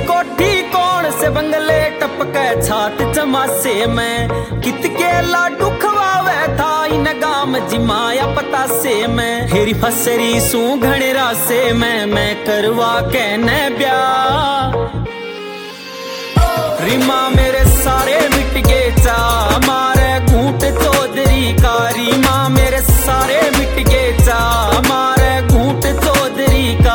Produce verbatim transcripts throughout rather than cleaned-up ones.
कोठी कौन से बंगले टपके छात चमासे में, कितके लाडू खवावे था इन गाम जिमाया पतासे में। हेरी फसरी सू घनेरा से मैं मैं करवा कहने ब्याह, रीमा मेरे सारे मिट गए चा मारे घूट चौधरी का, रीमा मेरे सारे मिट गए चा मारे घूट चौधरी का।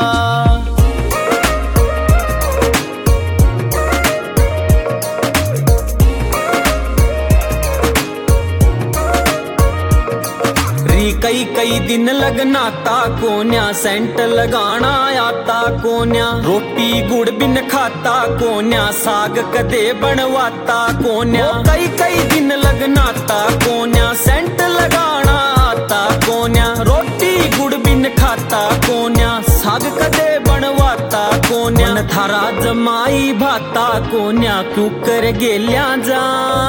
कई कई दिन लगना ता कोन्या, सेंट लगाना आता कोन्या, रोटी गुड़ बिन खाता कोन्या, साग कदे बनवाता कोन्या। कई कई दिन लगना ता कोन्या, सेंट लगाना आता कोन्या, रोटी गुड़ बिन खाता कोन्या, साग कदे बनवाता कोन्या। थारा जमाई भाता कोन्या, क्यों कर गेल्या जा,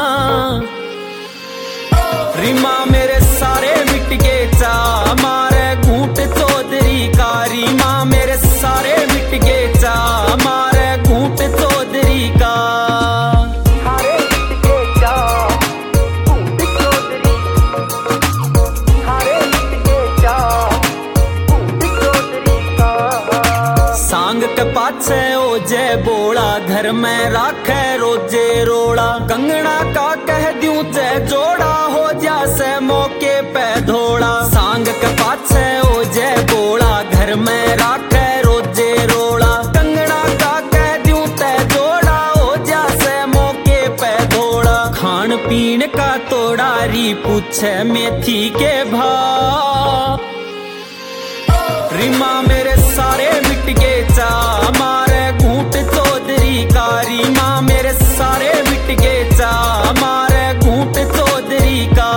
रीमा मेरे सारे मिट गए चा मारे घूट चौधरी का, रीमा मेरे सारे मिट गए चा मारे घूट चौधरी का। सांग के पाछे ओ जय बोला, घर में राखे रोजे रोड़ा, कंगना का कह दूं जय जोड़ा, हो जा से मौके पे धोड़ा। सांग के पाछे ओ जय बोला, घर में राखे रोजे रोड़ा, कंगना का कह दूं जय जोड़ा, हो जा से मौके पे धोड़ा। खान पीन का तोड़ा री पूछे मेथी के भाव, रीमा मेरे सारे मिट गए चा मारे घूट चौधरी का, रीमा मेरे सारे मिट गए चा मारे घूट चौधरी का।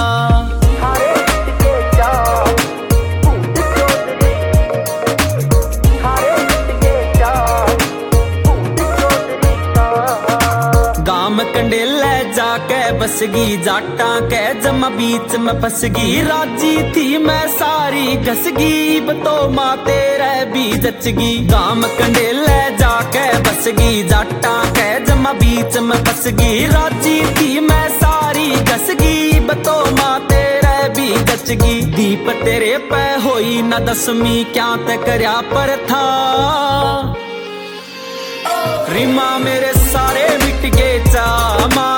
गाम कंडेले जाके बसगी, जाटा के जमा बीच में फसगी, राजी थी मैं सारी घसगी, बतो माँ तेरे भी जचगी। गाम कंडेले जाके बसगी, जाटा के जमा बीच में फसगी, राजी थी मैं सारी घसगी, बतो माँ तेरे भी जचगी। दीप तेरे पे होई न दसवीं, क्या ते करया पर था, रीमा मेरे सारे मिट गए चा।